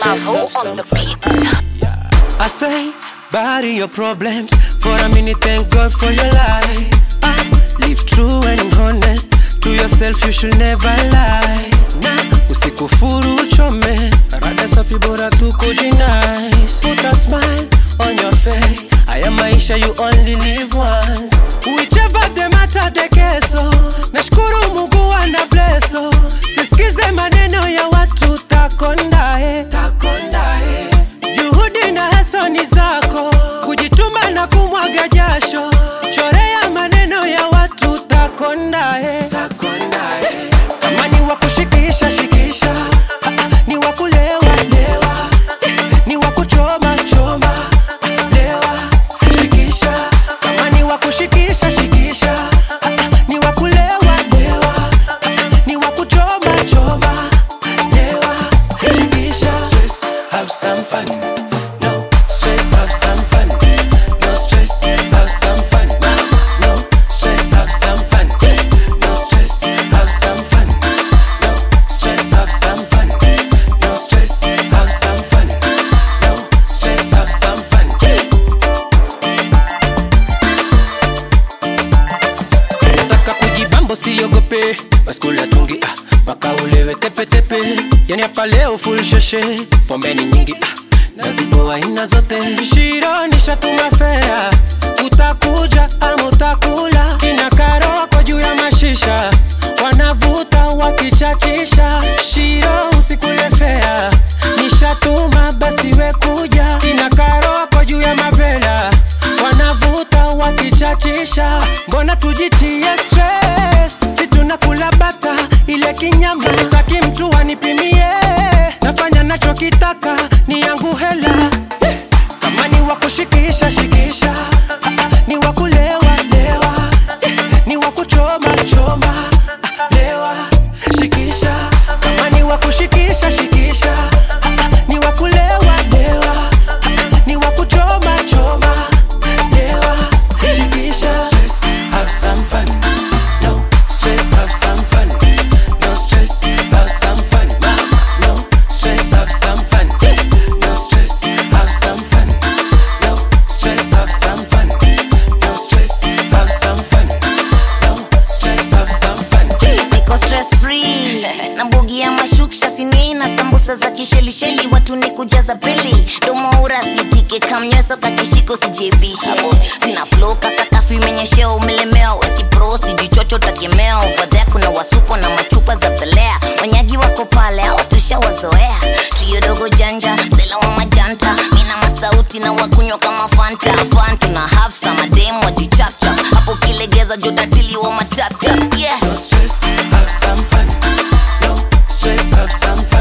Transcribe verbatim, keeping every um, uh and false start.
Mavo on the beat. I say, bury your problems for a minute, thank God for your life. uh, Live true and honest to yourself, you should never lie. Nah, usikufuru uchome, rada safi bora tu kujinice. Put a smile on your face, haya maisha you only live once. Whichever the matter the keso, nashukuru Mungu ana blesso. Sisikize maneno ya watu takondae, takondae. Juhudi na hasani zako, kujituma na kumwaga jasho. Chorea maneno ya watu takondae, takondae. Kama ni wakushikisha shikisha, ni wakulewa lewa, ni wakuchoma choma lewa shikisha. Kama ni wakushikisha shikisha, ni wakulewa lewa, ni wakuchoma choma lewa shikisha. Stress, have some fun. No stress, have some fun. No stress, have some fun. No stress, have some fun. No stress, have some fun. No stress, have some fun. No stress, have some fun. No stress, have some fun. Nataka kujibambo siogope, baskula tungi ah, paka ulewe tepe tepe. Yani hapa leo full sheshe, pombe ni nyingi ah, nazipo aina zote. Shiro nishatuma fea, utakuja ama utakula. Kina karoko juu ya mashisha, wanavuta wakichachisha. Shiro usikule fea, nishatuma basi we kuja. Kina karoko juu ya mavela, wanavuta wakichachisha. Mbona tujitie stress, si tunakula bata ile kinyama. Sitaki mtu anipimie, nafanya nachokitaka ni yangu hela. Kama ni wakushikisha shikisha, ni wakulewa lewa, ni wakuchoma choma lewa shikisha. Kama ni wakushikisha shikisha, ni wakulewa lewa, ni wakuchoma choma lewa shikisha. Stress, have some fun. No stress, have some fun. No stress, have some fun. No stress, have some fun. No stress, have some fun. No stress, have some fun. No stress, have some fun. No stress, have some fun. Niko stress free na mbogi ya mashuksha sinina. Sambusa za kishelisheli watu ni kujaza pili. Domo urasitike kamnyeso kakishiko sijebishe. Sina flow kasakafu imenyesheo umelemewa. Wesi pro sijichocho takemeo. Over there kuna wasupo na machupa za pelea. Wanyagi wako pale hawatusha wazoea. Trio dogo janja sela wa majanta. Mina masauti na wakunywa kama fanta. Fanta na have some adem wajichapcha. Hapo kilegeza jodatili wa matap tap. Yeah. No stress, have some fun. No stress, have some fun.